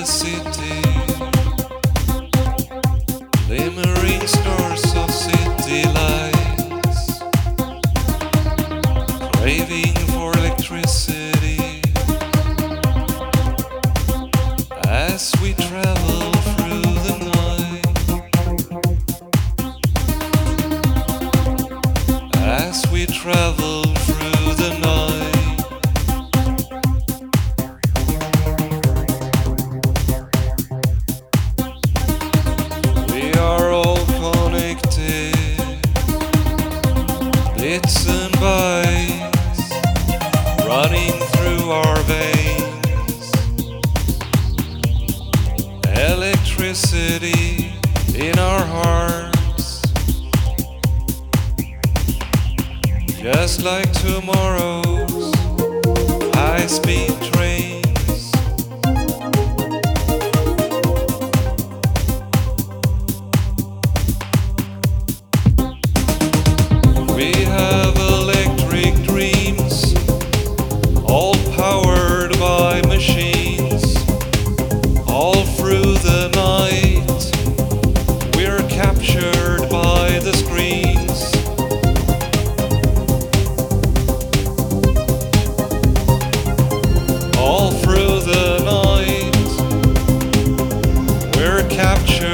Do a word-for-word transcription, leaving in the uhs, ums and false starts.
electricity, glimmering stars of city lights, craving for electricity as we travel through the night, as we travel through the night. We are all connected, bits and bytes running through our veins, electricity in our hearts, just like tomorrow's high-speed trains. We have electric dreams, all powered by machines. All through the night, we're captured by the screens. All through the night, we're captured